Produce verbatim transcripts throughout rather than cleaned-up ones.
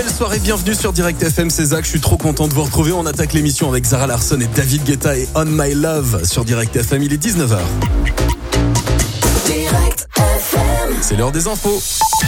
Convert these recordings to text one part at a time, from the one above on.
Belle soirée, bienvenue sur Direct F M, c'est Zach, je suis trop content de vous retrouver. On attaque l'émission avec Zara Larsson et David Guetta et On My Love sur Direct F M, il est dix-neuf heures. Direct F M. C'est l'heure des infos.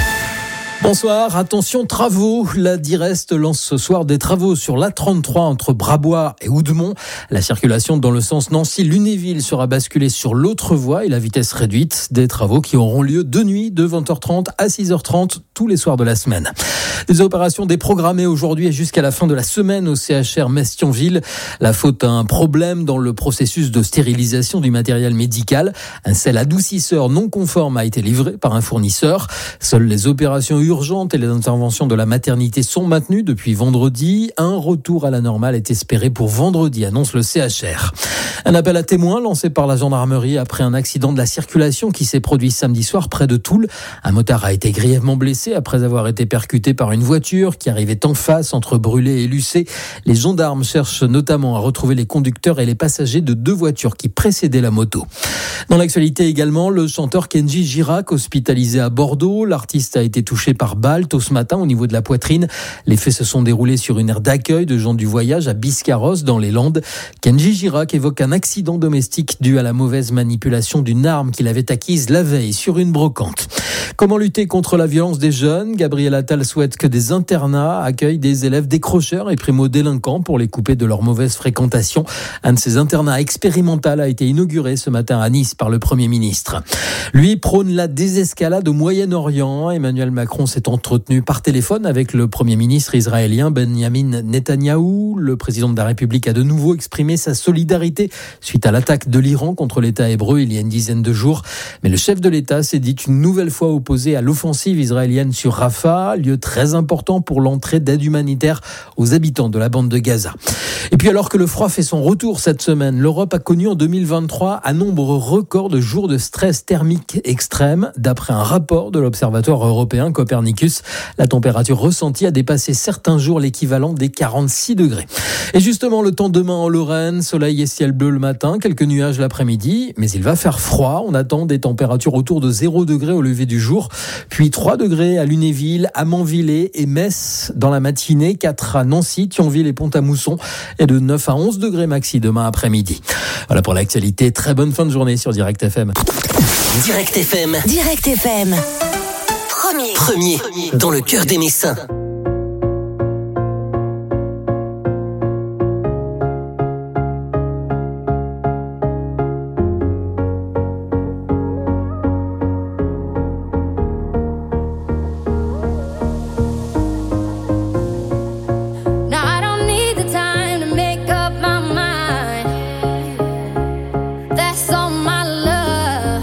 Bonsoir, attention travaux. La Direst lance ce soir des travaux sur l'A trente-trois entre Brabois et Oudemont. La circulation dans le sens Nancy-Lunéville sera basculée sur l'autre voie et la vitesse réduite. Des travaux qui auront lieu de nuit de vingt heures trente à six heures trente tous les soirs de la semaine. Des opérations déprogrammées aujourd'hui et jusqu'à la fin de la semaine au C H R Metz-Thionville. La faute à un problème dans le processus de stérilisation du matériel médical. Un sel adoucisseur non conforme a été livré par un fournisseur. Seules les opérations urgentes et les interventions de la maternité sont maintenues depuis vendredi. Un retour à la normale est espéré pour vendredi, annonce le C H R. Un appel à témoins lancé par la gendarmerie après un accident de la circulation qui s'est produit samedi soir près de Toul. Un motard a été grièvement blessé après avoir été percuté par une voiture qui arrivait en face entre Brûlé et Lucé. Les gendarmes cherchent notamment à retrouver les conducteurs et les passagers de deux voitures qui précédaient la moto. Dans l'actualité également, le chanteur Kenji Girac hospitalisé à Bordeaux. L'artiste a été touché par balle tôt ce matin au niveau de la poitrine. Les faits se sont déroulés sur une aire d'accueil de gens du voyage à Biscarrosse dans les Landes. Kenji Girac évoque un accident domestique dû à la mauvaise manipulation d'une arme qu'il avait acquise la veille sur une brocante. Comment lutter contre la violence des jeunes ? Gabriel Attal souhaite que des internats accueillent des élèves décrocheurs et primo-délinquants pour les couper de leur mauvaise fréquentation. Un de ces internats expérimentaux a été inauguré ce matin à Nice par le Premier ministre. Lui prône la désescalade au Moyen-Orient. Emmanuel Macron s'est entretenu par téléphone avec le Premier ministre israélien Benjamin Netanyahou. Le président de la République a de nouveau exprimé sa solidarité suite à l'attaque de l'Iran contre l'État hébreu il y a une dizaine de jours. Mais le chef de l'État s'est dit une nouvelle fois opposé à l'offensive israélienne sur Rafah, lieu très important pour l'entrée d'aide humanitaire aux habitants de la bande de Gaza. Et puis alors que le froid fait son retour cette semaine, l'Europe a connu en deux mille vingt-trois un nombre record de jours de stress thermique extrême. D'après un rapport de l'Observatoire européen Copernicus, la température ressentie a dépassé certains jours l'équivalent des quarante-six degrés. Et justement, le temps demain en Lorraine, soleil et ciel bleu le matin, quelques nuages l'après-midi, mais il va faire froid. On attend des températures autour de zéro degré au lever du jour, puis trois degrés à Lunéville, à Manvillers et Metz dans la matinée, quatre à Nancy, Thionville et Pont-à-Mousson, et de neuf à onze degrés maxi demain après-midi. Voilà pour l'actualité. Très bonne fin de journée sur Direct F M. Direct F M. Direct F M. Premier. Premier. Dans le cœur des Messins.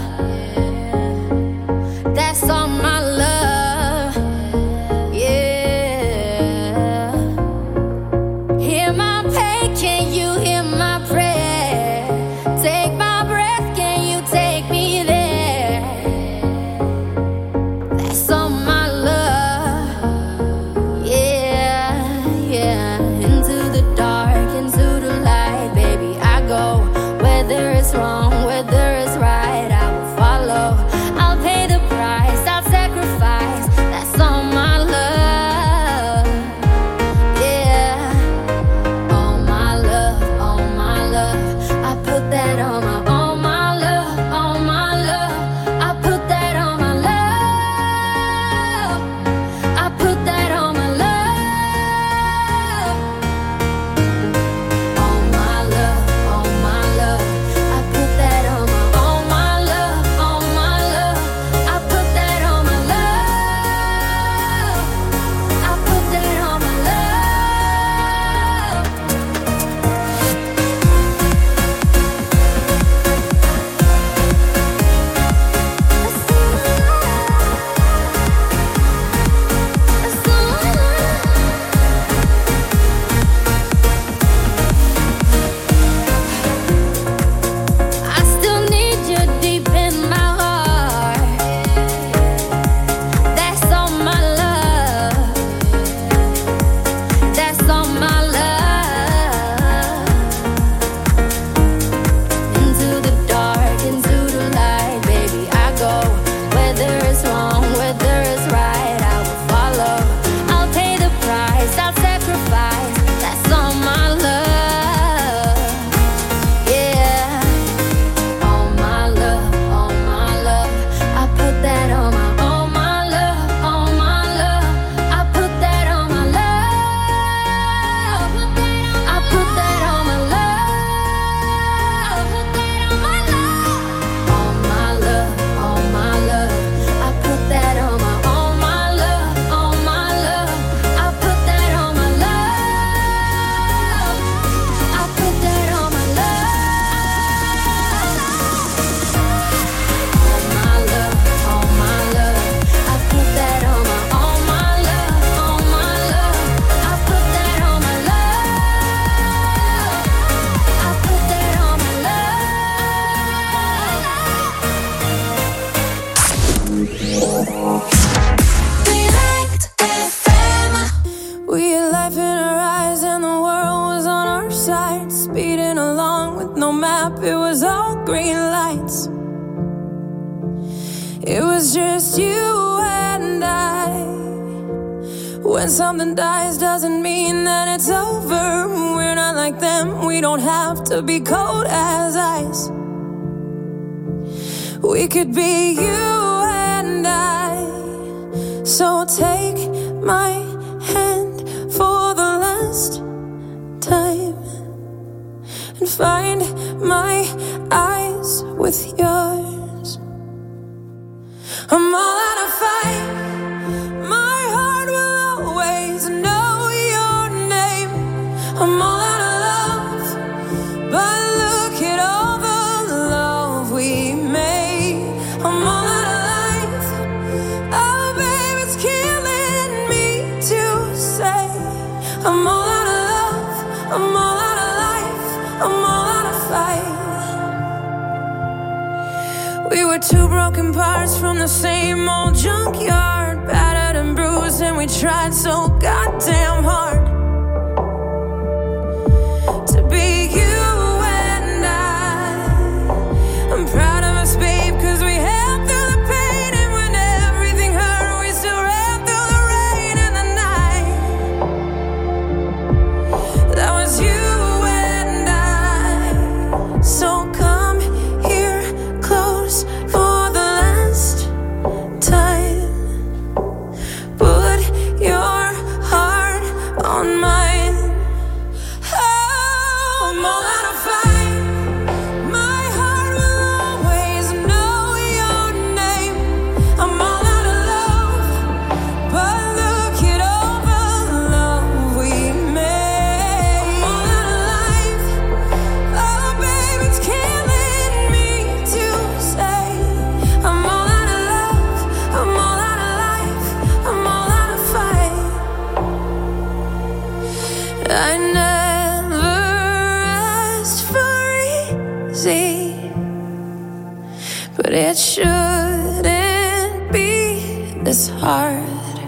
That's all my love, yeah. up, it was all green lights. It was just you and I. When something dies doesn't mean that it's over. We're not like them, we don't have to be cold as ice. We could be you and I. So take my hand for the last time and find my eyes with yours. I'm all out of fight. My heart will always know your name. I'm all out of love, but look at all the love we made. I'm all out of life. Oh, babe, it's killing me to say. I'm all out of love. I'm all out of life. I'm all out of fight. We were two broken parts from the same old junkyard, battered and bruised, and we tried so goddamn hard to be you and I. I'm proud of us, babe, cause we held through the pain, and when everything hurt, we still ran through the rain and the night. That was you and I. So come here close for the last time. Put your heart on mine. Oh, I'm all out of fight. My heart will always know your name. I'm all out of love, but look at all the love we made. I'm all out of life. Oh, babe, it's killing me to say. I'm all out of love. I'm all out of life. I'm all out of fight. I never asked for easy, but it shouldn't be this hard.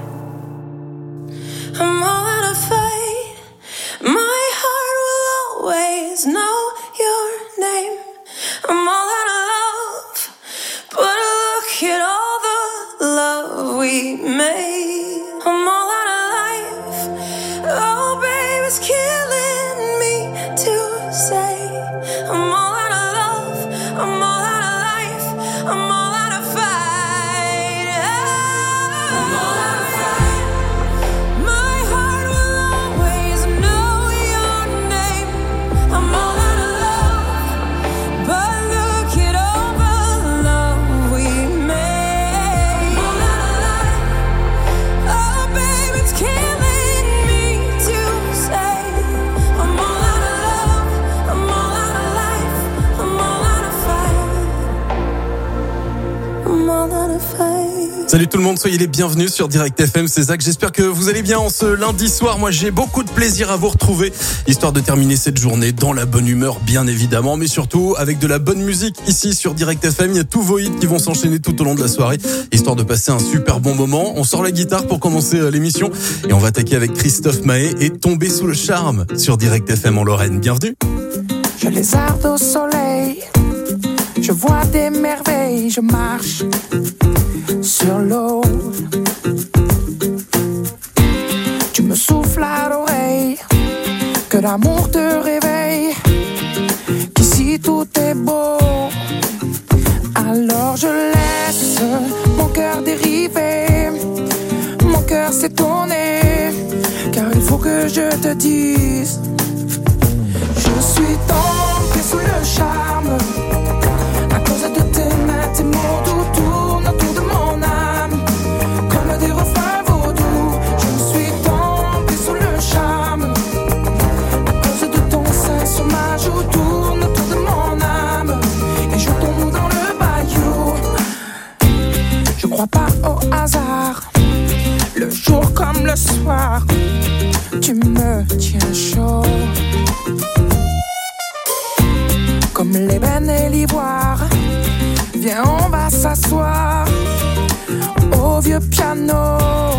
I'm all out of fight. My heart will always know your name. I'm all out of love, but look at all the love we made. I'm all out of life. Oh, babe, it's killing me to say. I'm all out of love. I'm all out of life. I'm all out of fight. I'm all out of fight. My heart will always know your name. I'm all out of love, but look at all the love we made. I'm all out of life. Oh, babe, it's killing me to say. I'm all out of love. I'm all out of life. I'm all out of fight. I'm all out of fight. Salut tout le monde, soyez les bienvenus sur Direct F M, c'est Zach. J'espère que vous allez bien en ce lundi soir. Moi, j'ai beaucoup de plaisir à vous retrouver, histoire de terminer cette journée dans la bonne humeur, bien évidemment, mais surtout avec de la bonne musique ici sur Direct F M. Il y a tous vos hits qui vont s'enchaîner tout au long de la soirée, histoire de passer un super bon moment. On sort la guitare pour commencer l'émission et on va attaquer avec Christophe Maé et Tomber sous le charme sur Direct F M en Lorraine. Bienvenue. Je lézarde au soleil, je vois des merveilles, je marche sur l'eau. Tu me souffles à l'oreille, que l'amour te réveille, qu'ici tout est beau. Alors je laisse mon cœur dériver, mon cœur s'étonner, car il faut que je te dise, je suis tombé sous le charme, à cause de tes mains, tes mots doux tournent autour de mon âme, comme des refrains vaudous. Je suis tombé sous le charme, à cause de ton sein sur ma joue, tourne autour de mon âme, et je tombe dans le bayou. Je crois pas au hasard, le jour comme le soir, tu me tiens chaud. Comme l'ébène et l'ivoire, viens on va s'asseoir au vieux piano.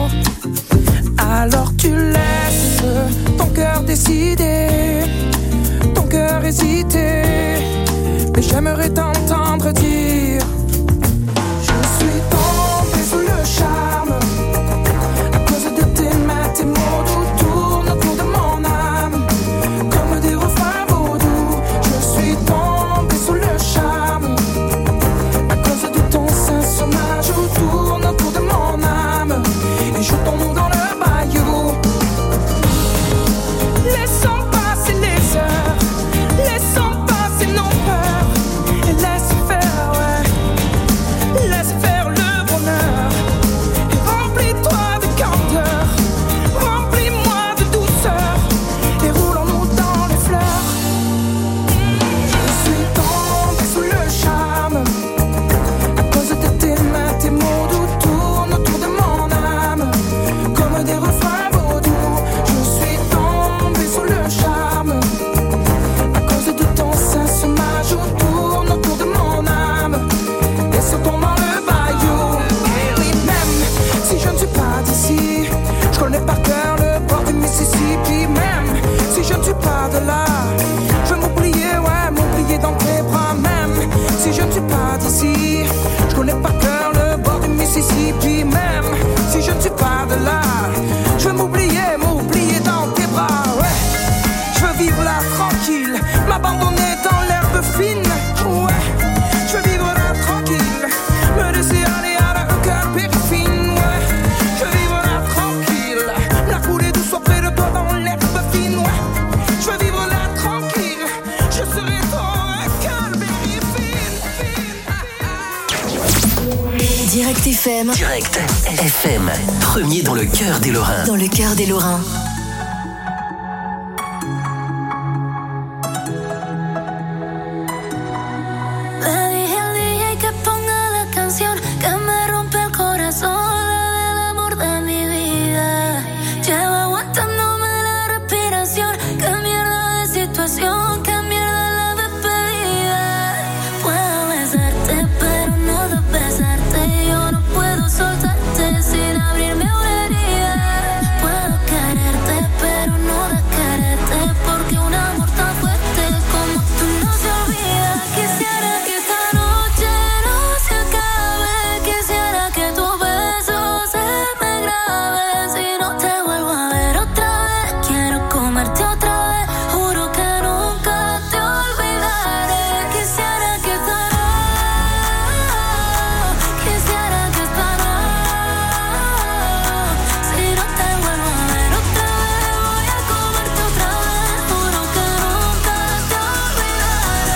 Alors tu laisses ton cœur décider, ton cœur hésiter, j'aimerais t'entendre dire. Je suis tombée sous le charme à cause de tes mains, tes mots doux tournent autour de mon âme comme des refrains vaudous. Je suis tombée sous le charme à cause de ton sein sur ma joue tourne autour de mon âme et je tombe dans le bayou. Laissons passer les heures, laissons passer nos peurs et laisse faire, ouais, laisse faire le bonheur et remplis-toi de candeur, remplis-moi de douceur et roulons-nous dans les fleurs. Je suis tombée sous le charme à cause de tes mains, tes mots doux tournent autour de mon âme comme des refrains vaudous. Je suis tombée sous le charme à cause de ton sein sur ma joue tourne autour de mon âme et se tombe dans le bayou. Et oui, même si je ne suis pas d'ici, je connais par cœur le bord du Mississippi. Même si je ne suis pas de là, je veux m'oublier, ouais, m'oublier dans tes bras. Même si je ne suis pas d'ici, je connais par cœur le bord du Mississippi. Même si je ne suis pas de là, je veux m'oublier, m'oublier dans tes bras, ouais. Je veux vivre là tranquille, m'abandonner dans l'herbe fine, ouais. Je veux vivre là tranquille, me laisser aller à la cœur périfine, ouais. Je veux vivre là tranquille, la couler douce auprès de toi dans l'herbe fine, ouais. Je veux vivre là tranquille, je serai ton cœur périfine, fine. Direct F M. Direct F M. Premier dans le cœur des Lorrains. Dans le cœur des Lorrains. Le dije al D J que ponga la canción que me rompe el corazón, la del amor de mi vida. Llevo aguantándome la respiración. Qué mierda de situación, qué mierda la despedida. Puedo besarte, pero no de besarte. Yo no puedo soltarte sin abrirme una herida. Puedo quererte, pero no de quererte, porque un amor tan fuerte como tú no se olvida. Quisiera que esta noche no se acabe, quisiera que tu beso se me grabe. Si no te vuelvo a ver otra vez, quiero comerte otra vez, juro que nunca te olvidaré. Quisiera que esta noche, quisiera que esta noche, si no te vuelvo a ver otra vez, voy a comerte otra vez, juro que nunca te olvidaré.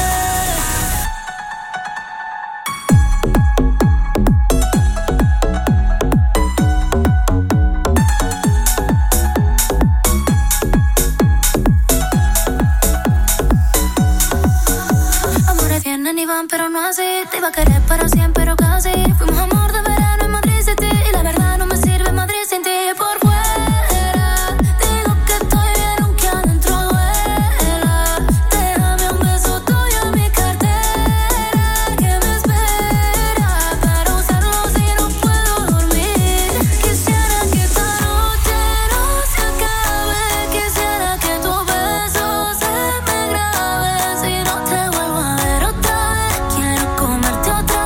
Amores vienen y van, pero no así. Te iba a querer para siempre, pero casi. Fuimos amor de verano en Madrid City, y la verdad no me sirve Madrid sin ti. Por fuera digo que estoy bien, aunque adentro duela. Déjame un beso tuyo en mi cartera que me espera para usarlo si no puedo dormir. Quisiera que esta noche no se acabe, quisiera que tu beso se me grabe. Si no te vuelvo a ver otra vez, quiero comerte otra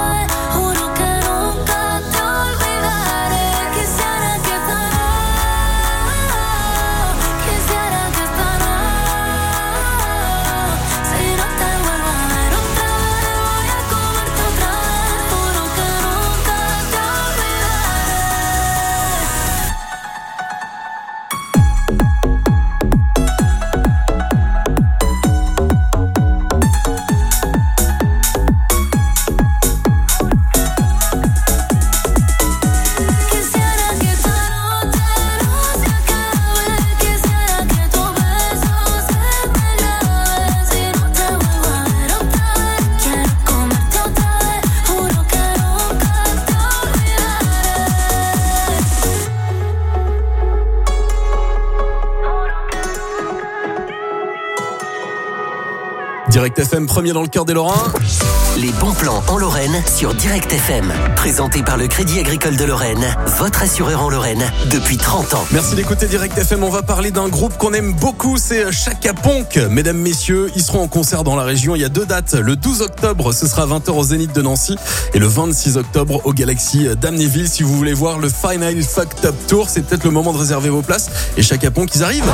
Direct F M, premier dans le cœur des Lorrains. Les bons plans en Lorraine sur Direct F M. Présenté par le Crédit Agricole de Lorraine, votre assureur en Lorraine depuis trente ans. Merci d'écouter Direct F M. On va parler d'un groupe qu'on aime beaucoup, c'est Chaka Ponk. Mesdames, messieurs, ils seront en concert dans la région. Il y a deux dates. Le douze octobre, ce sera vingt heures au Zénith de Nancy. Et le vingt-six octobre au Galaxy d'Amnéville. Si vous voulez voir le Final Fucked Up Tour, c'est peut-être le moment de réserver vos places. Et Chaka Ponk, ils arrivent.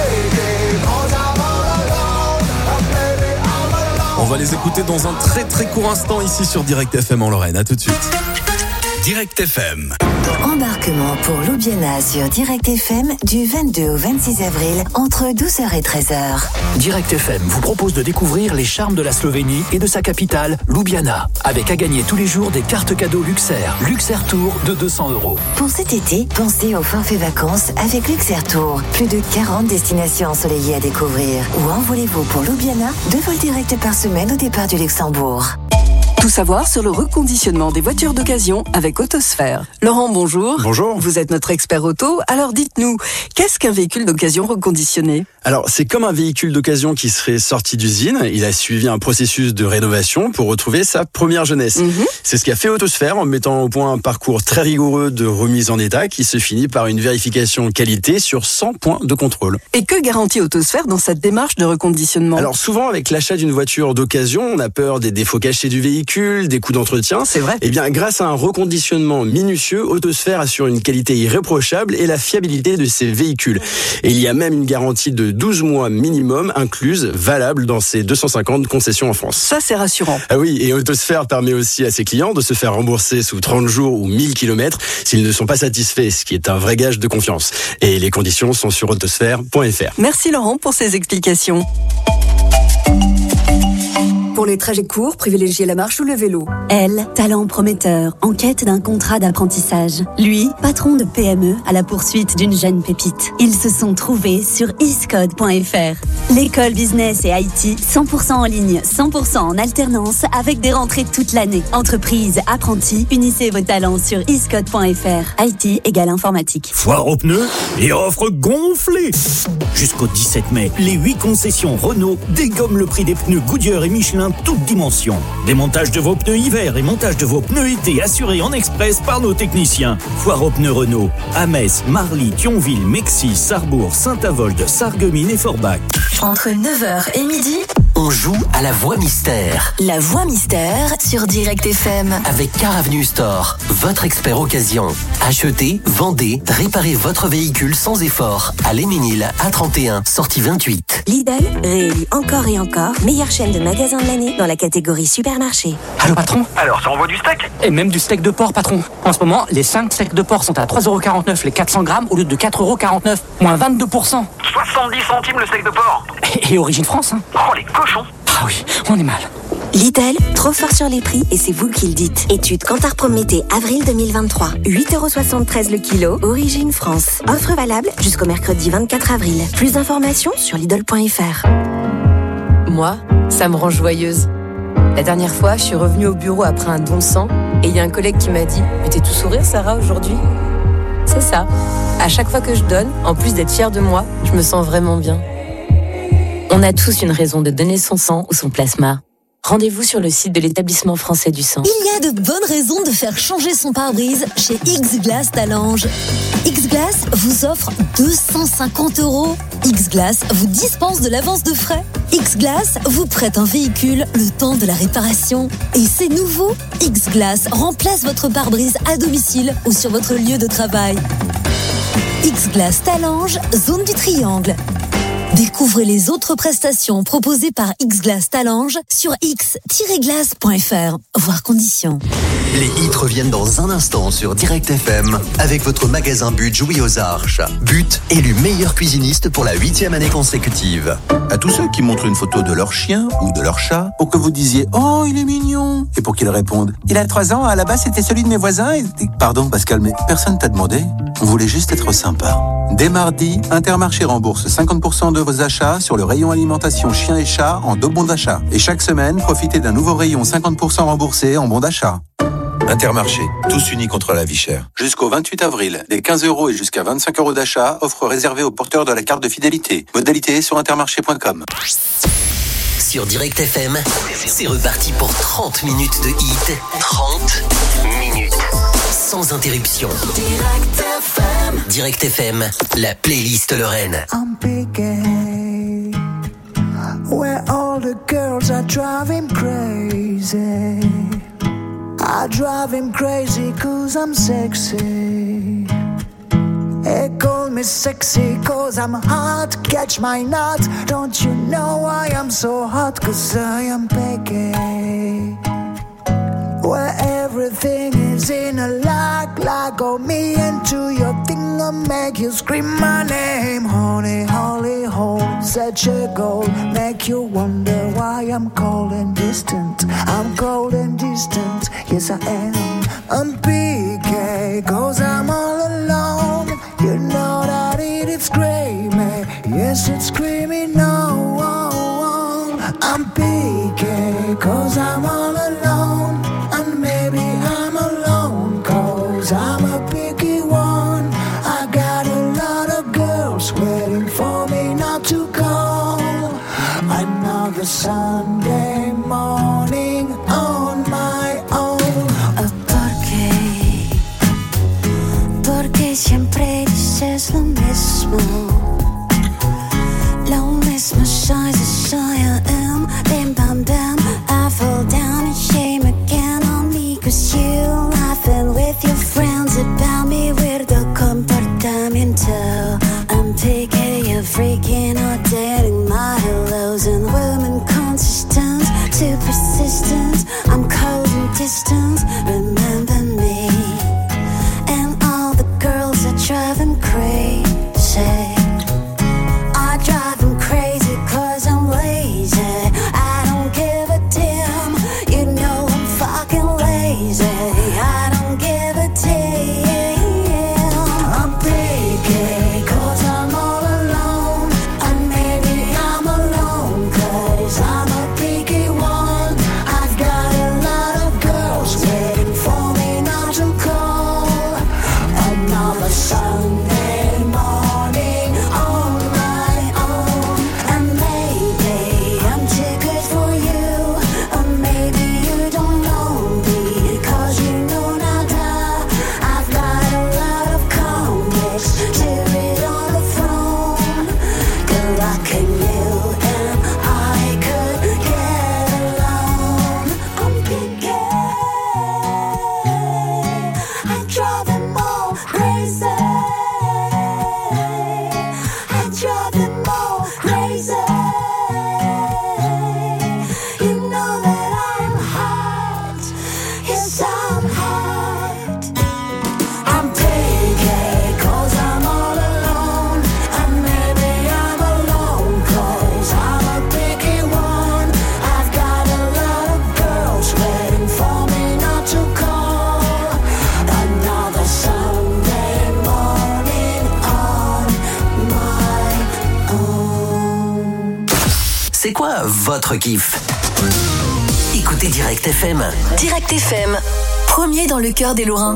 On va les écouter dans un très très court instant ici sur Direct F M en Lorraine. À tout de suite. Direct F M. Embarquement pour Ljubljana sur Direct F M du vingt-deux au vingt-six avril entre douze heures et treize heures. Direct F M vous propose de découvrir les charmes de la Slovénie et de sa capitale, Ljubljana. Avec à gagner tous les jours des cartes cadeaux Luxair. Luxair Tour de deux cents euros. Pour cet été, pensez au forfait vacances avec Luxair Tour. Plus de quarante destinations ensoleillées à découvrir. Ou envolez-vous pour Ljubljana, deux vols directs par semaine au départ du Luxembourg. Tout savoir sur le reconditionnement des voitures d'occasion avec Autosphère. Laurent, bonjour. Bonjour. Vous êtes notre expert auto. Alors dites-nous, qu'est-ce qu'un véhicule d'occasion reconditionné ? Alors, c'est comme un véhicule d'occasion qui serait sorti d'usine. Il a suivi un processus de rénovation pour retrouver sa première jeunesse. Mmh. C'est ce qu'a fait Autosphère en mettant au point un parcours très rigoureux de remise en état qui se finit par une vérification qualité sur cent points de contrôle. Et que garantit Autosphère dans cette démarche de reconditionnement ? Alors, souvent, avec l'achat d'une voiture d'occasion, on a peur des défauts cachés du véhicule, des coûts d'entretien. C'est vrai. Eh bien, grâce à un reconditionnement minutieux, Autosphère assure une qualité irréprochable et la fiabilité de ses véhicules. Et il y a même une garantie de douze mois minimum incluse, valable dans ses deux cent cinquante concessions en France. Ça, c'est rassurant. Ah oui, et Autosphère permet aussi à ses clients de se faire rembourser sous trente jours ou mille kilomètres s'ils ne sont pas satisfaits, ce qui est un vrai gage de confiance. Et les conditions sont sur autosphère point f r. Merci Laurent pour ces explications. Pour les trajets courts, privilégiez la marche ou le vélo. Elle, talent prometteur, en quête d'un contrat d'apprentissage. Lui, patron de P M E à la poursuite d'une jeune pépite. Ils se sont trouvés sur iscode point f r. L'école business et I T, cent pour cent en ligne, cent pour cent en alternance, avec des rentrées toute l'année. Entreprise, apprentis, unissez vos talents sur iscode point f r. I T égale informatique. Foire aux pneus et offre gonflée. Jusqu'au dix-sept mai, les huit concessions Renault dégomment le prix des pneus Goodyear et Michelin toutes dimensions. Démontage de vos pneus hiver et montage de vos pneus été assurés en express par nos techniciens. Foire aux pneus Renault à Metz, Marly, Thionville, Mexis, Sarrebourg, Saint-Avold, Sarreguemines et Forbach. Entre neuf heures et midi, on joue à la voix mystère. La voix mystère sur Direct F M. Avec Car Avenue Store, votre expert occasion. Achetez, vendez, réparez votre véhicule sans effort. À Léménil, A trente et un, sortie vingt-huit. Lidl, réélu encore et encore, meilleure chaîne de magasins de l'année dans la catégorie supermarché. Allô patron ? Alors, ça envoie du steak ? Et même du steak de porc, patron. En ce moment, les cinq steaks de porc sont à trois euros quarante-neuf les quatre cents grammes au lieu de quatre euros quarante-neuf, moins vingt-deux pour cent. soixante-dix centimes le steak de porc. Et, et origine France, hein. Oh, les cochons. Ah oui, on est mal. Lidl, trop fort sur les prix et c'est vous qui le dites. Étude Kantar Prométhée, avril deux mille vingt-trois. huit euros soixante-treize le kilo, origine France. Offre valable jusqu'au mercredi vingt-quatre avril. Plus d'informations sur lidl point f r. Moi, ça me rend joyeuse. La dernière fois, je suis revenue au bureau après un don de sang et il y a un collègue qui m'a dit « Mais t'es tout sourire, Sarah, aujourd'hui ?» C'est ça. À chaque fois que je donne, en plus d'être fière de moi, je me sens vraiment bien. On a tous une raison de donner son sang ou son plasma. Rendez-vous sur le site de l'établissement français du sang. Il y a de bonnes raisons de faire changer son pare-brise chez X-Glass Talange. X-Glass vous offre deux cent cinquante euros. X-Glass vous dispense de l'avance de frais. X-Glass vous prête un véhicule le temps de la réparation. Et c'est nouveau, X-Glass remplace votre pare-brise à domicile ou sur votre lieu de travail. X-Glass Talange, zone du Triangle. Découvrez les autres prestations proposées par X-Glass Talange sur x tiret glace point f r. Voir conditions. Les hits reviennent dans un instant sur Direct F M avec votre magasin But Jouy aux Arches. But, élu meilleur cuisiniste pour la huitième année consécutive. À tous ceux qui montrent une photo de leur chien ou de leur chat pour que vous disiez « Oh, il est mignon !» et pour qu'ils répondent « Il a trois ans, à la base c'était celui de mes voisins et... » Pardon Pascal, mais personne t'a demandé. On voulait juste être sympa. Dès mardi, Intermarché rembourse cinquante pour cent de vos achats sur le rayon alimentation chiens et chats en deux bons d'achat. Et chaque semaine, profitez d'un nouveau rayon cinquante pour cent remboursé en bons d'achat. Intermarché, tous unis contre la vie chère. Jusqu'au vingt-huit avril, des quinze euros et jusqu'à vingt-cinq euros d'achat, offre réservée aux porteurs de la carte de fidélité. Modalité sur intermarché point com. Sur Direct F M, c'est reparti pour trente minutes de hit. trente minutes. Sans interruption. Direct F M. Direct F M, la playlist Lorraine. I'm picking where all the girls are driving crazy. I drive him crazy cause I'm sexy. They call me sexy cause I'm hot. Catch my nut. Don't you know why I'm so hot? Cause I am picky. Where everything is in a lock. Lock on me into your thing. I'll make you scream my name. Honey, holy hole. Such a goal. Make you wonder why I'm cold and distant. I'm cold and distant. Yes I am. I'm P K cause I'm all alone. You know that it is screaming. Yes it's screaming no. I'm P K cause I'm all alone. And maybe I'm alone cause I'm a picky one. I got a lot of girls waiting for me not to call. Another Sunday morning on my own. Porque siempre dices lo mismo, lo mismo. Shy as shy I am. Bim bam bam, I fall down and shame again on me. Cause you laughing with your friends about me. Weirdo comportamiento. I'm picky, you're freaking out, dating my hellos. And women consistent, too persistent. I'm cold and distant, remember me. And all the girls that drive him crazy. I drive him crazy cause I'm lazy. I don't give a damn. You know I'm fucking lazy. I don't give a damn. I'm picky cause I'm all alone. And maybe I'm alone cause I'm a picky one. I've got a lot of girls waiting for me not to call. Another Sunday morning on my own. And maybe I'm too good for you. Or maybe you don't know me cause you know nada. I've got a lot of comics to read on the phone. Good luck in you and I could get along. I'm picky. I drive them all crazy. I drive them all crazy. You know that I'm hot. Yes, I'm hot. I'm picky cause I'm all alone. And maybe I'm alone cause I'm a picky one. I've got a lot of girls waiting for me not to call. Another Sunday morning on my own. C'est quoi votre kiff? Écoutez Direct F M. Direct F M, premier dans le cœur des Lorrains.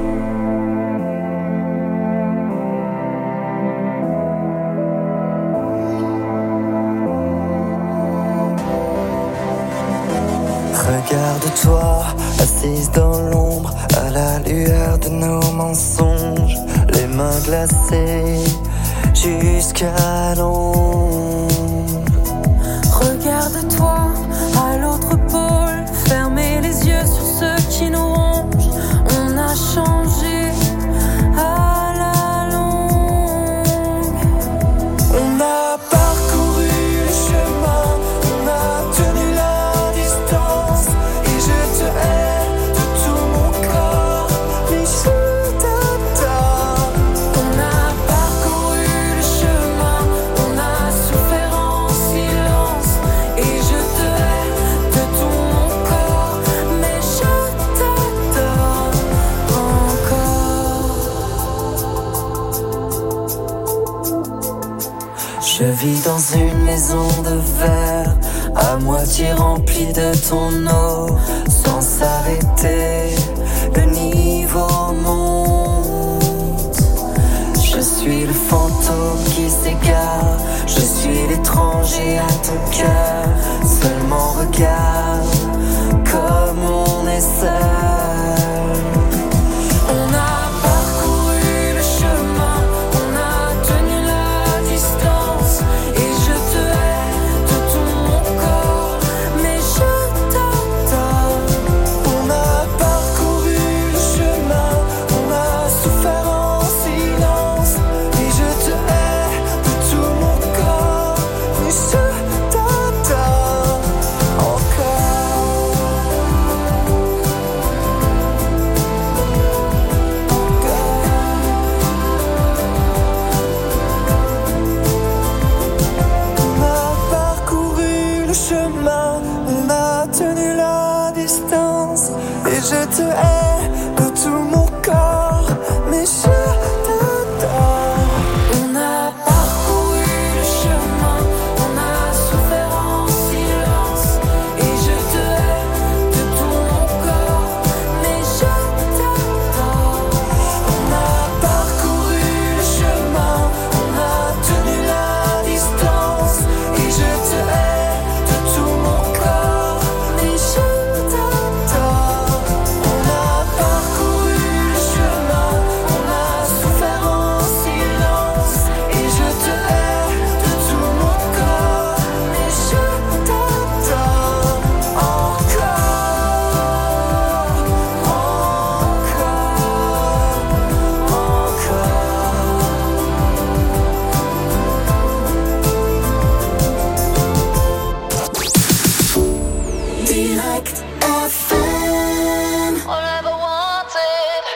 Regarde-toi, assise dans l'ombre, à la lueur de nos mensonges, les mains glacées jusqu'à l'ombre. Regarde-toi à l'autre pôle, fermez les yeux sur ceux qui nous rongent. On a changé à la longue. On a parcouru le chemin, on a tenu la distance, et je te hais de tout mon corps, mais je t'attends. On a parcouru le chemin, on a souffert en silence, et je te hais de tout mon corps, mais je t'adore encore. Je vis dans une maison de verre, à moitié remplie de ton eau, sans s'arrêter, le niveau monte. Je suis suis le fantôme qui s'égare. Je suis l'étranger à ton cœur. Seulement regarde comme on est seul. On a parcouru le chemin, on a tenu la distance. Et je te hais de tout mon corps, mais je t'adore. On a parcouru le chemin, on a souffert en silence. Et je te hais de tout mon corps, mais je t'adore encore. On a parcouru le chemin, on a tenu la distance. Et je te hais de tout mon corps, mais je t'adore. On a parcouru le chemin, on a souffert en silence. Et je te hais de tout mon corps, mais je t'adore. On a parcouru le chemin, on a tenu la distance. Et je te hais de tout mon corps, mais je t'adore. On a parcouru le chemin, on a souffert en silence. Et je te hais de tout mon corps, mais je t'adore encore, encore. Direct F M. All I ever wanted.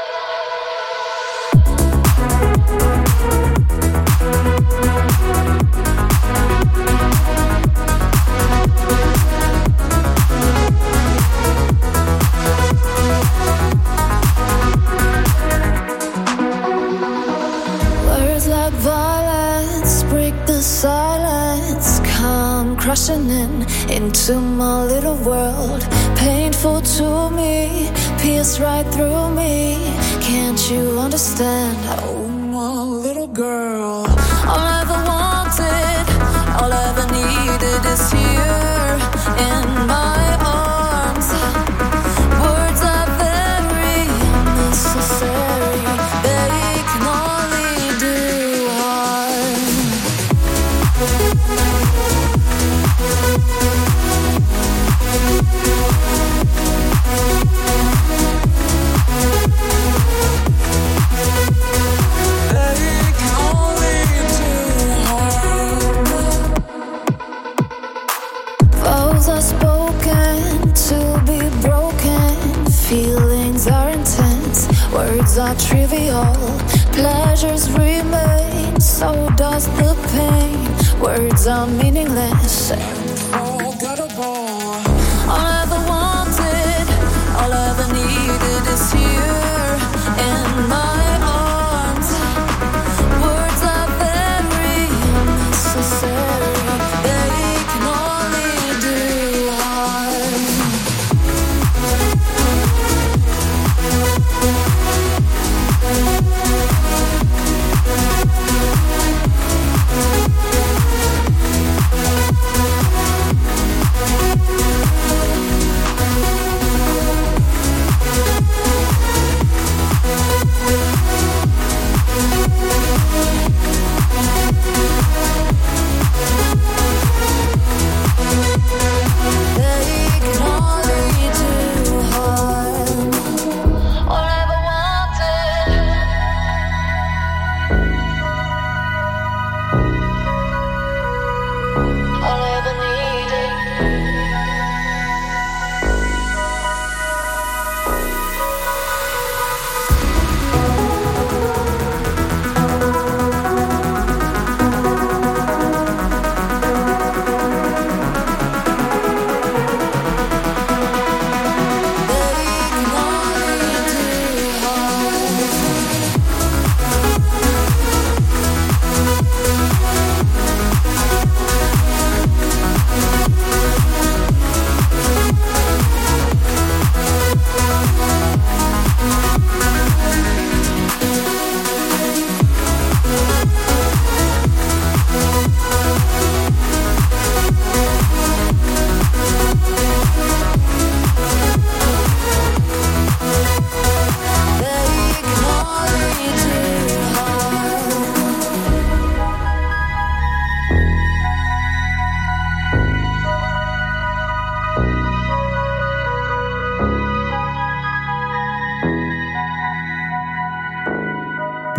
Words like violence break the silence, come crashing in into my little world. Painful to me, pierce right through me. Can't you understand? Oh, my little girl. All I ever wanted, all I ever needed is here in my arms. Words are very unnecessary, they can only do harm. They can only do harm. Vows are spoken to be broken. Feelings are intense, words are trivial. Pleasures remain, so does the pain. Words are meaningless and forgettable. All I ever wanted, all I ever needed is here in my arms. Words are very unnecessary, they can only do harm.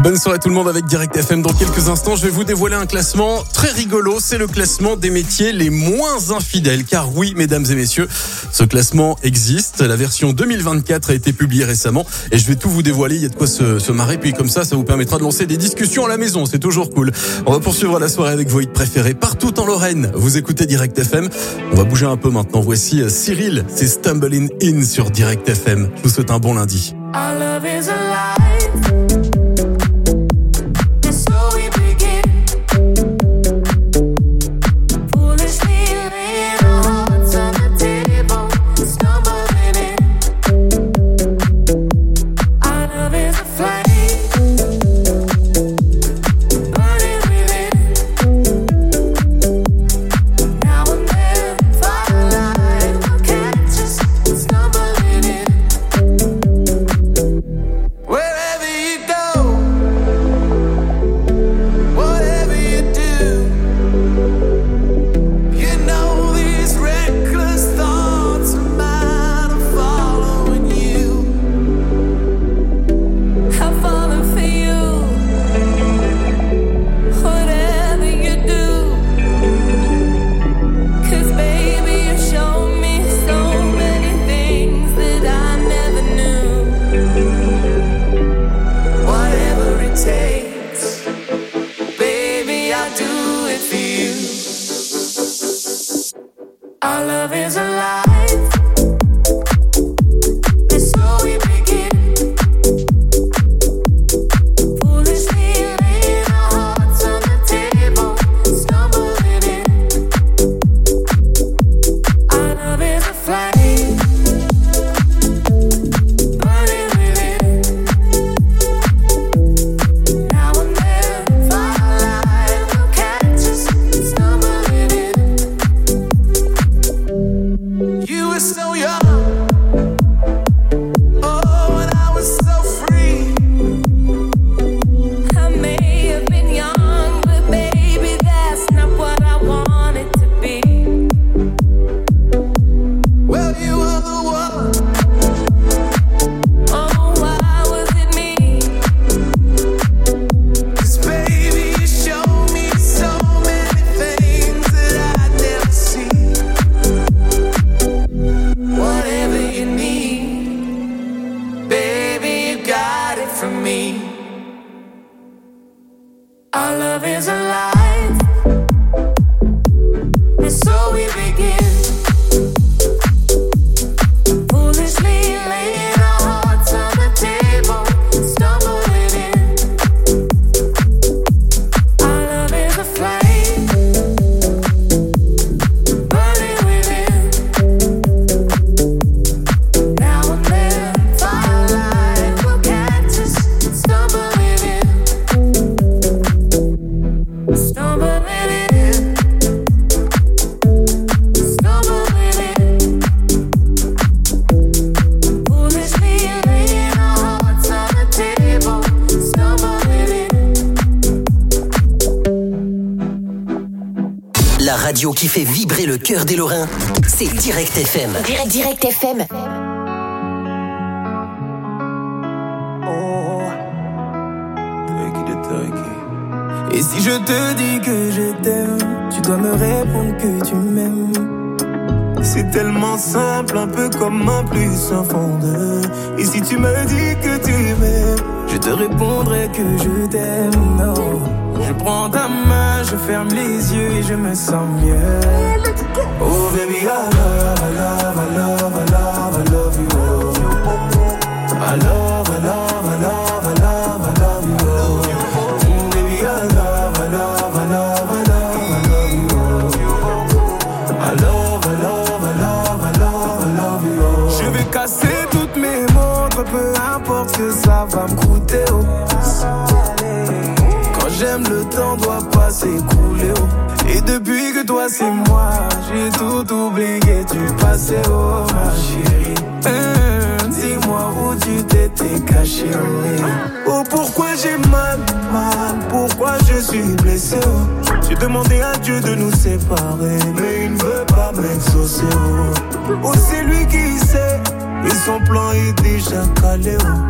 Bonne soirée tout le monde avec Direct F M. Dans quelques instants, je vais vous dévoiler un classement très rigolo. C'est le classement des métiers les moins infidèles. Car oui, mesdames et messieurs, ce classement existe. La version deux mille vingt-quatre a été publiée récemment. Et je vais tout vous dévoiler. Il y a de quoi se, se marrer. Puis comme ça, ça vous permettra de lancer des discussions à la maison. C'est toujours cool. On va poursuivre la soirée avec vos hits préférés partout en Lorraine. Vous écoutez Direct F M. On va bouger un peu maintenant. Voici Cyril. C'est Stumbling In sur Direct F M. Je vous souhaite un bon lundi. Our love is alive. Qui fait vibrer le cœur des Lorrains, c'est Direct F M. Direct, Direct F M. Oh, et si je te dis que je t'aime, tu dois me répondre que tu m'aimes. C'est tellement simple, un peu comme un plus un fond de. Et si tu me dis que tu m'aimes, je te répondrai que je t'aime. Non. Je prends ta main, je ferme les yeux et je me sens mieux. Oh baby, I love, I love, I love, I love, I love you. I love, I love, I love, I love, I love you. Mm, baby, I love, I love, I love, I love, I love you. I love, I love, I love, I love, I love you. Je vais casser toutes mes montres, peu importe ce que ça va me coûter. Oh. J'aime, le temps doit pas s'écouler, oh. Et depuis que toi c'est moi, j'ai tout oublié, tu passais, oh ma chérie. Hum, dis-moi où tu t'étais caché, oh. Oh pourquoi j'ai mal, mal, pourquoi je suis blessé, oh. J'ai demandé à Dieu de nous séparer, mais il ne veut pas m'exaucer, oh. Oh c'est lui qui sait, et son plan est déjà calé, oh.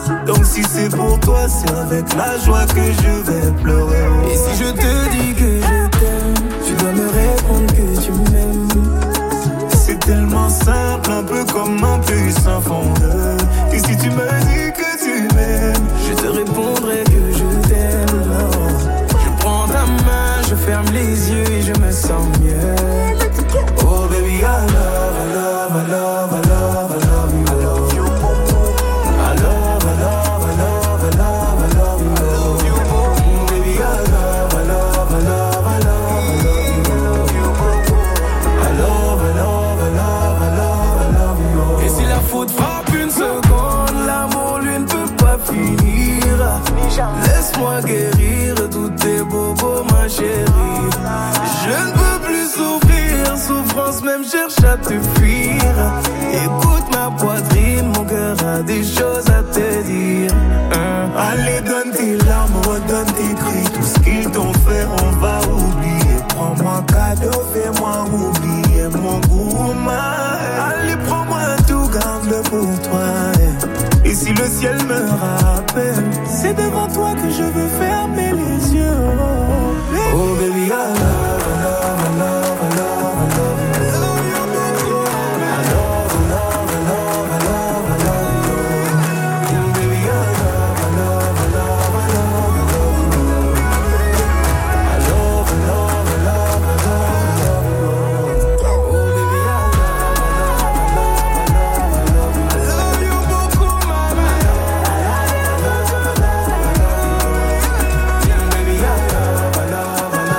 Donc si c'est pour toi, c'est avec la joie que je vais pleurer. Et si je te dis que je t'aime, tu dois me répondre que tu m'aimes. C'est tellement simple, un peu comme un puissant fondeur. Et si tu me dis que tu m'aimes, je te répondrai que je t'aime. Je prends ta main, je ferme les yeux et je me sens mieux. Oh baby, I love, I love, I love, I love, I love you. I love you. I love, I love, I love, I love, I love you. I love you. Baby, I love, I love, I love, I love, I love you. I love, I love, I love, I love, I love you. Et si la faute frappe une seconde, l'amour lui ne peut pas finir. Laisse-moi guérir tous tes bobos, ma chérie. Je ne peux plus souffrir, souffrance même cherche à te fuir. Écoute ma poitrine, mon cœur a des choses à te dire. hein. Allez, donne tes larmes, redonne tes cris. Tout ce qu'ils t'ont fait, on va oublier. Prends-moi cadeau, fais-moi oublier mon goût. Allez, prends-moi tout, garde-le pour toi. Et si le ciel me rappelle, c'est devant toi que je veux fermer les yeux. Oh baby, I love, I love, I love, I love, I love you. I love, I love, I love, I love, I love you. Baby, I love, I love, I love, I love, I love you. I love, I love, I love, I love, I love you. Oh baby, I love, I love, I love, I love, I love you. I love you beaucoup, mama. I love, I love, I love, I love you. Baby, I love, I love, I love, I love, I love you.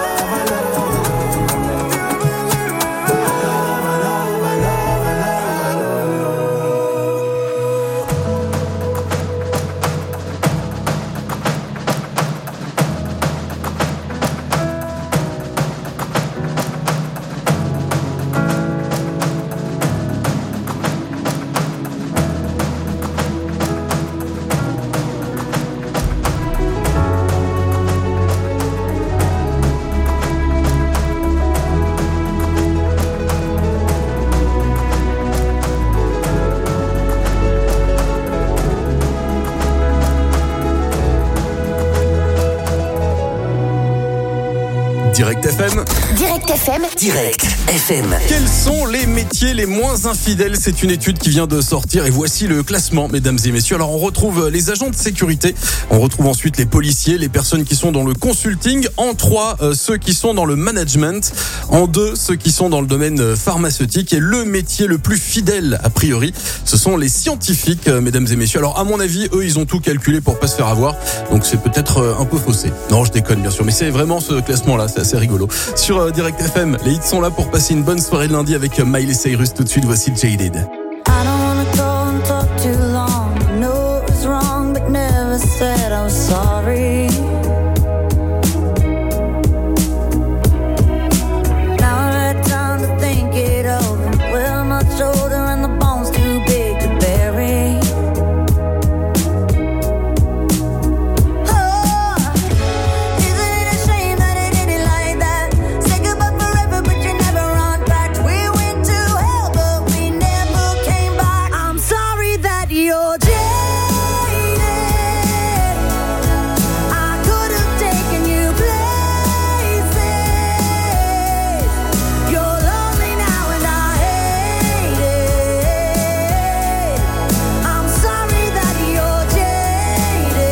Direct F M. Direct F M. Direct F M. Quels sont les métiers les moins infidèles? C'est une étude qui vient de sortir et voici le classement, mesdames et messieurs. Alors on retrouve les agents de sécurité, on retrouve ensuite les policiers, les personnes qui sont dans le consulting, en trois euh, ceux qui sont dans le management, en deux ceux qui sont dans le domaine pharmaceutique et le métier le plus fidèle a priori, ce sont les scientifiques, euh, mesdames et messieurs. Alors à mon avis, eux ils ont tout calculé pour pas se faire avoir, donc c'est peut-être euh, un peu faussé. Non, je déconne bien sûr, mais c'est vraiment ce classement là, c'est assez rigolo. Sur euh, Direct F M, les hits sont là pour passer une bonne soirée de lundi avec euh, Miley Cyrus. Tout de suite, voici Jaded. I don't wanna go and talk too long. I know it was wrong, but never said I was sorry. Now I've had time to think it over. We're much older and the bone's too big to bury. Oh, isn't it a shame that it ended like that? Say goodbye forever, but you never run back. We went to hell, but we never came back. I'm sorry that you're jaded. I could have taken you places. You're lonely now and I hate it. I'm sorry that you're jaded.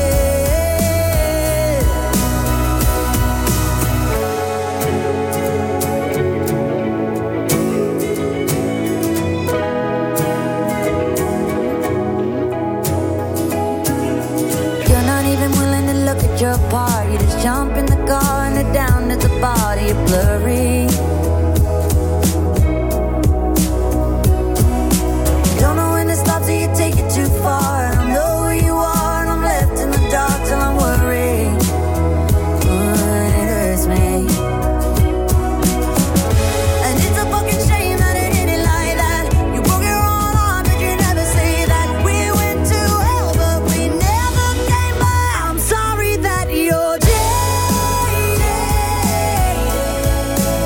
You're not even willing to look at your part. You just jump in the car and head down to the body. You're blurry. Don't know when to stop, so you take it too far. I don't know who you are, and I'm left in the dark till I'm worried. Oh, it hurts me. And it's a fucking shame that it ended like that. You broke your own heart, but you never say that. We went to hell, but we never came back. I'm sorry that you're jaded.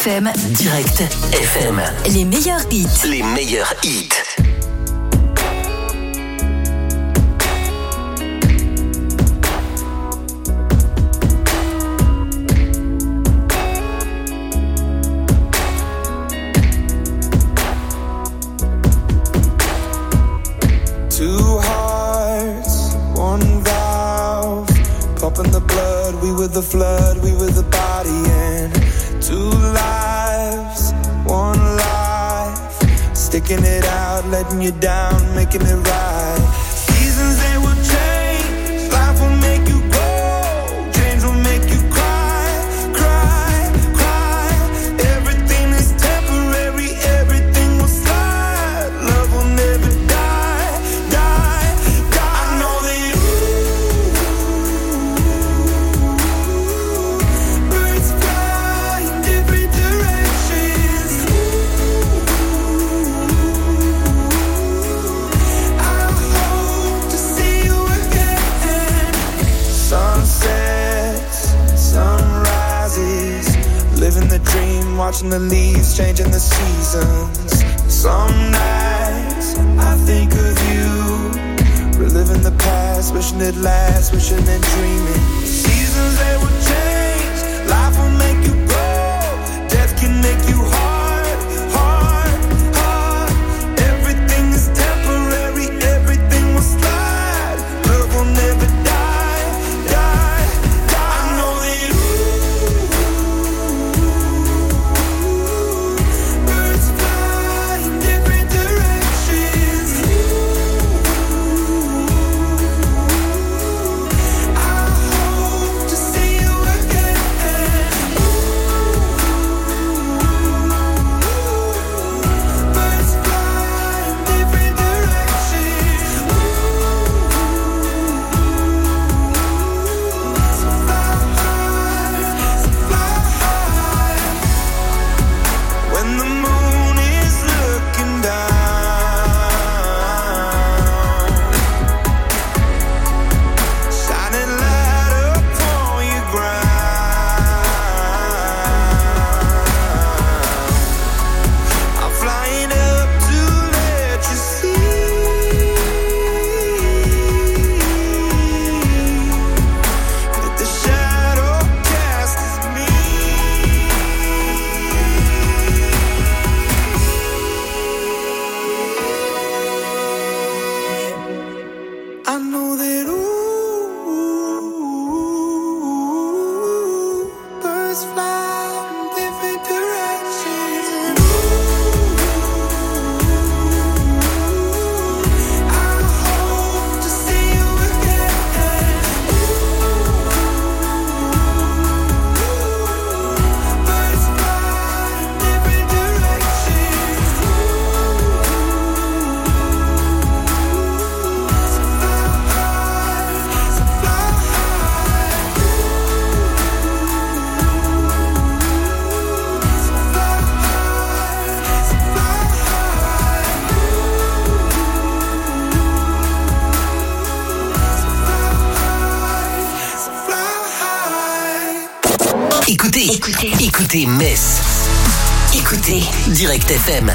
F M. Direct F M. Les meilleurs hits. Les meilleurs hits. Two hearts, one valve, pumping the blood. We were the flood, we were the body, and two lives, one life, sticking it out, letting you down, making it right. Seasons they will change, life will make you go, change will make you cry, cry, cry. Everything is temporary, everything will slide, love will never die, die, die. I know that birds fly in different directions. I hope to see you again. Sunsets, sunrises, living the dream, watching the leaves, changing the seasons. Some nights I think of you, reliving the past, wishing it lasts, wishing and dreaming. Seasons they will change, life will make you grow, death can make you hard, hard, hard. Everything is temporary, everything will slide, love will never die, die, die. I know that birds fly in different directions. I hope to see you again. Birds fly in different directions. So fly high, so fly high. When the moon is looking down, shining light upon your ground, I'm flying up to let you see that the shadow cast is me. I know that ooh, birds fly in different directions, and ooh, I hope to see you again. Birds fly in different directions. So fly high, so fly high. So fly high, so fly high. So fly high. Écoutez, écoutez, écoutez Metz. Écoutez Direct F M.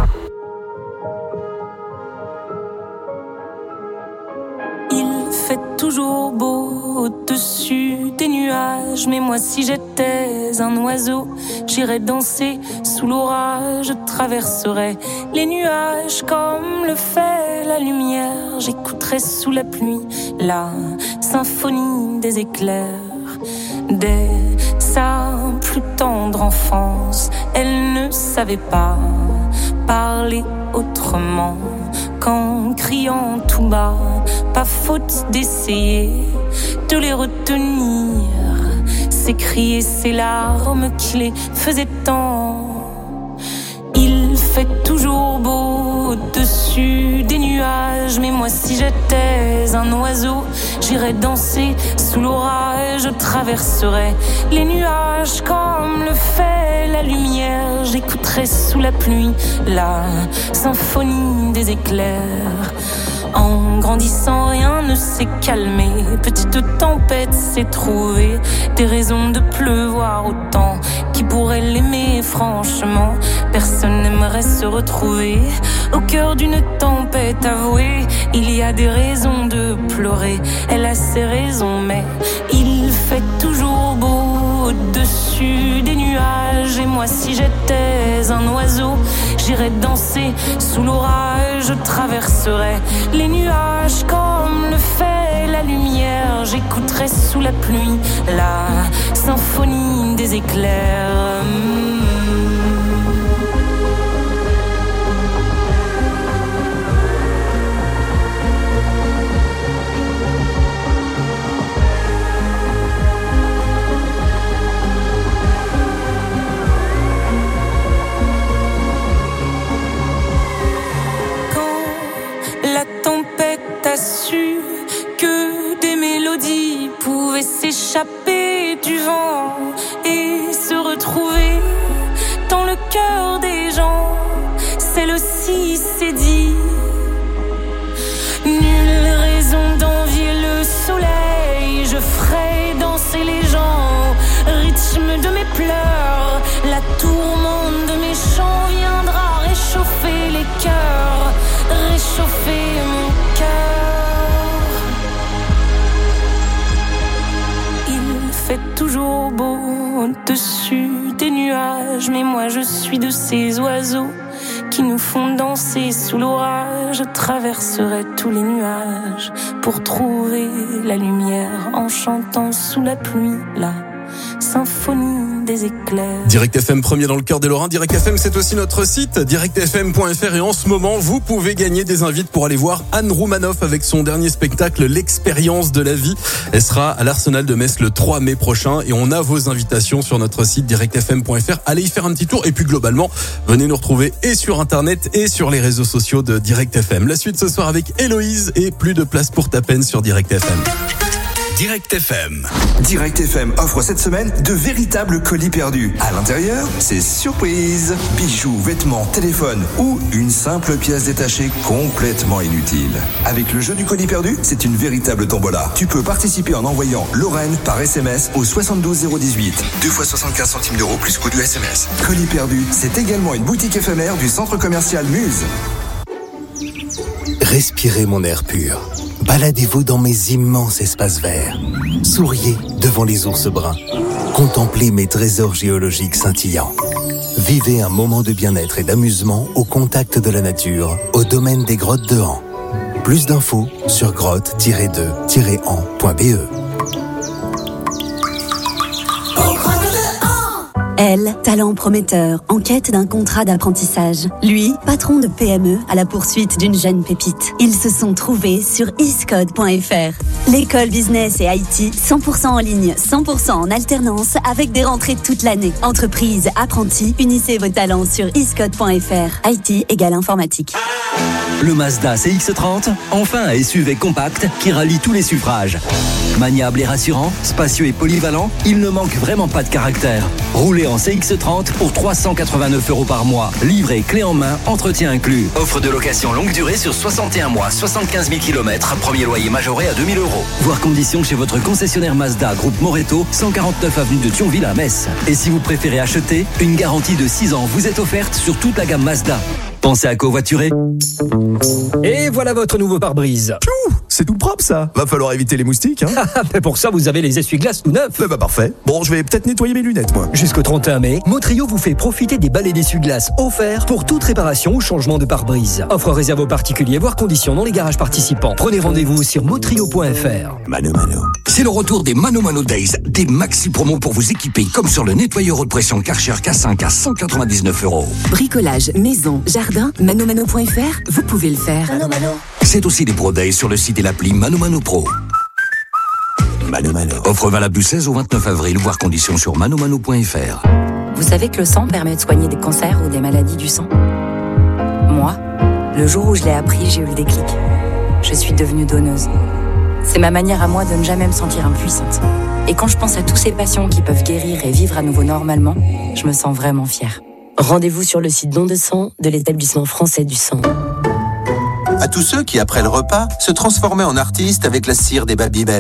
Il fait toujours beau au-dessus des nuages, mais moi si j'étais un oiseau, j'irais danser sous l'orage, je traverserais les nuages comme le fait la lumière, j'écouterais sous la pluie la symphonie des éclairs. Dès sa plus tendre enfance, elle ne savait pas parler autrement qu'en criant tout bas. Pas faute d'essayer de les retenir, ces cris et ces larmes qui les faisaient tant. Il fait toujours beau au-dessus des nuages, mais moi si j'étais un oiseau, j'irais danser sous l'orage, je traverserais les nuages comme le fait la lumière, j'écouterais sous la pluie la symphonie des éclairs. En grandissant, rien ne s'est calmé. Petite tempête s'est trouvée, des raisons de pleuvoir autant qui pourrait l'aimer franchement. Personne n'aimerait se retrouver au cœur d'une tempête avouée. Il y a des raisons de pleurer, elle a ses raisons, mais il fait toujours beau au-dessus des nuages. Et moi, si j'étais un oiseau, j'irais danser sous l'orage. Je traverserais les nuages comme le fait la lumière. J'écouterais sous la pluie la symphonie des éclairs. T'as su que des mélodies pouvaient s'échapper du vent et se retrouver dans le cœur des gens. Celle-ci s'est dit, nulle raison d'envier le soleil. Je ferai danser les gens au rythme de mes pleurs. La tourmente de mes chants viendra réchauffer les cœurs, réchauffer mon cœur. Il fait toujours beau au-dessus des nuages, mais moi je suis de ces oiseaux qui nous font danser sous l'orage. Je traverserai tous les nuages pour trouver la lumière en chantant sous la pluie la symphonie des éclairs. Direct F M premier dans le cœur des Lorrains. Direct F M, c'est aussi notre site direct f m point f r, et en ce moment vous pouvez gagner des invites pour aller voir Anne Roumanoff avec son dernier spectacle L'expérience de la vie. Elle sera à l'Arsenal de Metz le trois mai prochain et on a vos invitations sur notre site direct f m point f r. Allez y faire un petit tour et puis globalement venez nous retrouver et sur internet et sur les réseaux sociaux de Direct F M. La suite ce soir avec Héloïse et plus de place pour ta peine sur Direct F M. Direct F M. Direct F M offre cette semaine de véritables colis perdus. À l'intérieur, c'est surprise. Bijoux, vêtements, téléphones ou une simple pièce détachée complètement inutile. Avec le jeu du colis perdu, c'est une véritable tombola. Tu peux participer en envoyant Lorraine par S M S au soixante-douze zéro dix-huit. deux fois soixante-quinze centimes d'euros plus coût du S M S. Colis perdu, c'est également une boutique éphémère du centre commercial Muse. Respirez mon air pur. Baladez-vous dans mes immenses espaces verts. Souriez devant les ours bruns. Contemplez mes trésors géologiques scintillants. Vivez un moment de bien-être et d'amusement au contact de la nature, au domaine des grottes de Han. Plus d'infos sur grotte tiret deux tiret han point b e. Elle, talent prometteur, en quête d'un contrat d'apprentissage. Lui, patron de P M E à la poursuite d'une jeune pépite. Ils se sont trouvés sur iscode point f r. L'école business et I T, cent pour cent en ligne, cent pour cent en alternance, avec des rentrées toute l'année. Entreprise, apprentis, unissez vos talents sur iscode point f r. I T égale informatique. Le Mazda C X trente, enfin un S U V compact qui rallie tous les suffrages. Maniable et rassurant, spacieux et polyvalent, il ne manque vraiment pas de caractère. Roulez en C X trente pour trois cent quatre-vingt-neuf euros par mois. Livré clé en main, entretien inclus. Offre de location longue durée sur soixante et un mois, soixante-quinze mille kilomètres. Premier loyer majoré à deux mille euros. Voir conditions chez votre concessionnaire Mazda Groupe Moreto, cent quarante-neuf avenue de Thionville à Metz. Et si vous préférez acheter, une garantie de six ans vous est offerte sur toute la gamme Mazda. Pensez à covoiturer. Et voilà votre nouveau pare-brise. Pfiou, c'est tout propre ça. Va falloir éviter les moustiques, hein. Mais pour ça, vous avez les essuie-glaces tout neufs. Bah, bah parfait. Bon, je vais peut-être nettoyer mes lunettes, moi. Jusqu'au trente et un mai, Motrio vous fait profiter des balais d'essuie-glaces offerts pour toute réparation ou changement de pare-brise. Offre réservée aux particuliers, voire conditions dans les garages participants. Prenez rendez-vous sur motrio point f r. Mano Mano. C'est le retour des Mano Mano Days, des maxi promos pour vous équiper, comme sur le nettoyeur haute pression Karcher K cinq à cent quatre-vingt-dix-neuf euros. Bricolage, maison, jardin, mano mano point f r, vous pouvez le faire. Mano Mano. C'est aussi des Pro Days sur le site et l'appli Mano Mano Pro. Mano Mano. Offre valable du seize au vingt-neuf avril, voire conditions sur mano mano point f r. Vous savez que le sang permet de soigner des cancers ou des maladies du sang? Moi, le jour où je l'ai appris, j'ai eu le déclic. Je suis devenue donneuse. C'est ma manière à moi de ne jamais me sentir impuissante. Et quand je pense à tous ces patients qui peuvent guérir et vivre à nouveau normalement, je me sens vraiment fière. Rendez-vous sur le site don de sang de l'établissement français du sang. À tous ceux qui, après le repas, se transformaient en artistes avec la cire des Babybel.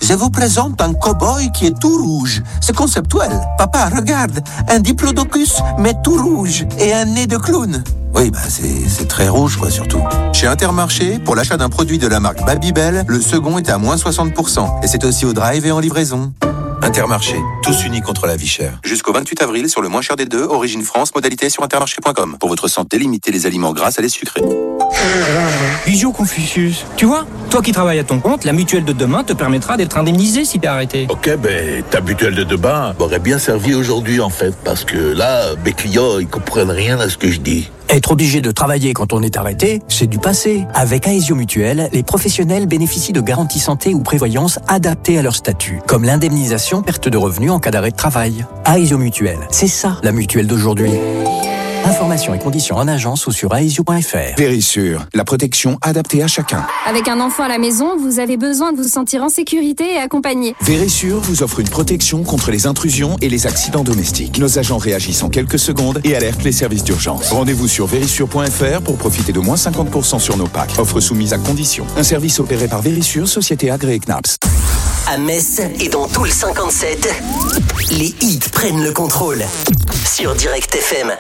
Je vous présente un cow-boy qui est tout rouge. C'est conceptuel. Papa, regarde, un diplodocus, mais tout rouge, et un nez de clown. Oui, bah c'est, c'est très rouge, quoi, surtout. Chez Intermarché, pour l'achat d'un produit de la marque Babybel, le second est à moins soixante pour cent. Et c'est aussi au drive et en livraison. Intermarché, tous unis contre la vie chère. Jusqu'au vingt-huit avril, sur le moins cher des deux, Origine France, modalité sur intermarché point com. Pour votre santé, limitez les aliments gras à les sucrés. Bijou Confucius, tu vois, toi qui travailles à ton compte, la mutuelle de demain te permettra d'être indemnisé si t'es arrêté. Ok, ben ta mutuelle de demain m'aurait bien servi aujourd'hui en fait, parce que là, mes clients, ils comprennent rien à ce que je dis. Être obligé de travailler quand on est arrêté, c'est du passé. Avec Aesio Mutuelle, les professionnels bénéficient de garanties santé ou prévoyance adaptées à leur statut, comme l'indemnisation perte de revenus en cas d'arrêt de travail. Aesio Mutuelle, c'est ça la mutuelle d'aujourd'hui. Informations et conditions en agence ou sur aesio point f r. Vérissure, la protection adaptée à chacun. Avec un enfant à la maison, vous avez besoin de vous sentir en sécurité et accompagné. Vérissure vous offre une protection contre les intrusions et les accidents domestiques. Nos agents réagissent en quelques secondes et alertent les services d'urgence. Rendez-vous sur vérissure point f r pour profiter de moins cinquante pour cent sur nos packs. Offre soumise à condition. Un service opéré par Vérissure, société agréée C N A P S. À Metz et dans tout le cinquante-sept, les hits prennent le contrôle sur Direct F M.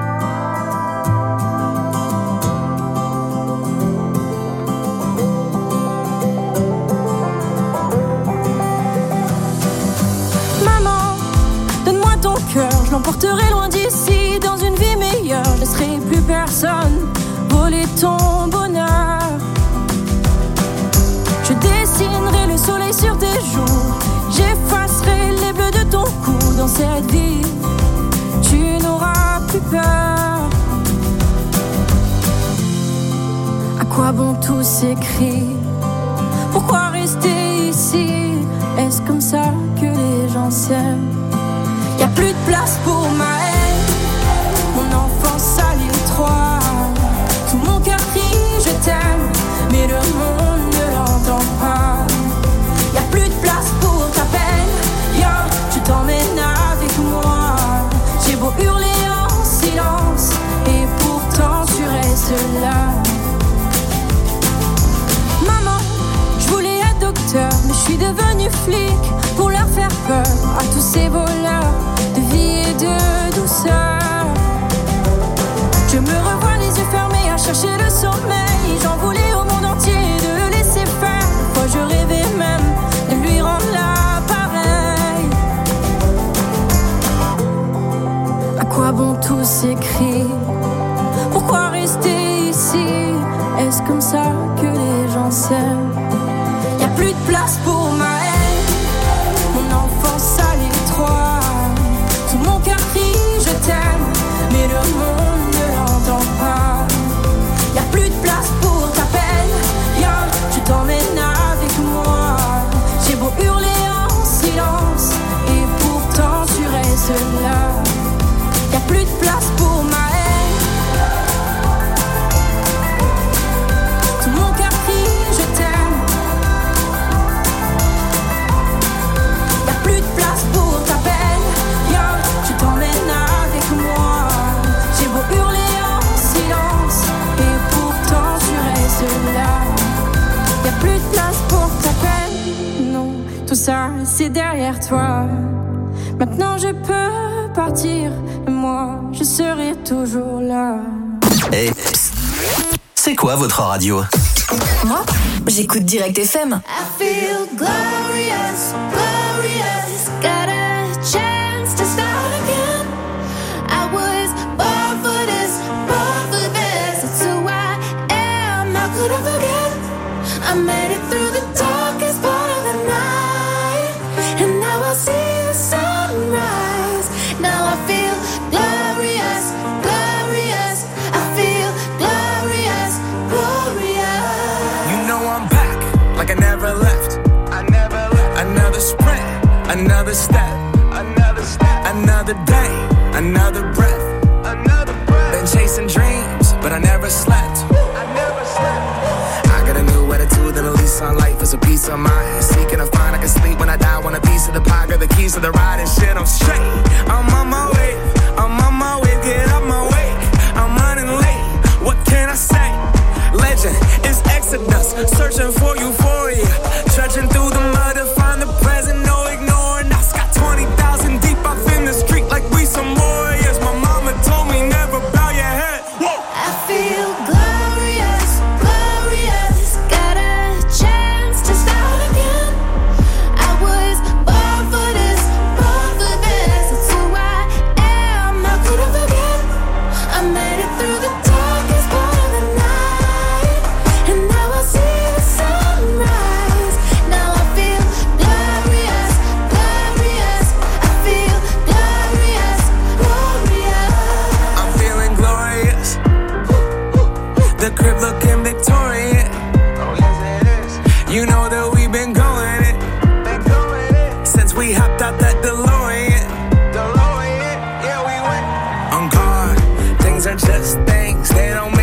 Je l'emporterai loin d'ici, dans une vie meilleure. Je laisserai plus personne voler ton bonheur. Je dessinerai le soleil sur tes joues. J'effacerai les bleus de ton cou. Dans cette vie, tu n'auras plus peur. À quoi bon tous ces cris? Pourquoi rester ici? Est-ce comme ça que les gens s'aiment? Y'a plus de place pour ma haine. Mon enfance à l'étroit. Tout mon cœur crie je t'aime, mais le monde ne l'entend pas. Y'a plus de place pour ta peine. Yo, je t'emmène avec moi. J'ai beau hurler en silence, et pourtant tu restes là. Maman, je voulais être docteur, mais je suis devenue flic pour leur faire peur à tous ces voleurs de vie et de douceur. Je me revois les yeux fermés à chercher le sommeil. J'en voulais au monde entier de le laisser faire. Moi je rêvais même de lui rendre l'appareil. À quoi bon tous ces cris? Pourquoi rester ici? Est-ce comme ça que les gens s'aiment? Y'a plus de place pour ma haine. Mon enfance à l'étroit. Tout mon cœur crie je t'aime, mais le monde ne l'entend pas. Y'a plus de place pour ta peine. Yo, je t'emmène avec moi. J'ai beau hurler en silence, et pourtant tu restes là. Y'a plus de place pour ma haine. Tout mon cœur crie je t'aime. Y'a plus de place pour ta peine. Yo, je t'emmène avec moi. J'ai beau hurler en silence, et pourtant tu restes là. Y'a plus de place pour ta peine. Non, tout ça c'est derrière toi. Maintenant je peux partir, et moi je serai toujours là. Et psst, c'est quoi votre radio? Moi, j'écoute Direct F M. I feel glorious, glorious. Got a chance to start again. I was born for this, born for this. It's who I am, how could I forget? I made it through the darkest part of the night, and now I see the sunrise. Now I feel glorious, glorious. I feel glorious, glorious. You know I'm back, like I never left. I never left. Another sprint, another step, another step, another day, another breath, another breath. Been chasing dreams, but I never slept. I never slept. I got a new attitude and a lease on life is a peace of mind. Seeking to find I can sleep when I die. Want a piece of the pie, got the keys to the ride and shit. I'm straight. I'm on my way. I'm on my way. Get up my way. I'm running late. What can I say? Legend is Exodus, searching for euphoria. Trudging through the mud to find the the crib looking Victorian. Oh yes it is. You know that we've been going it, been going it since we hopped out that DeLorean. DeLorean, yeah we went. On guard, things are just things, they don't make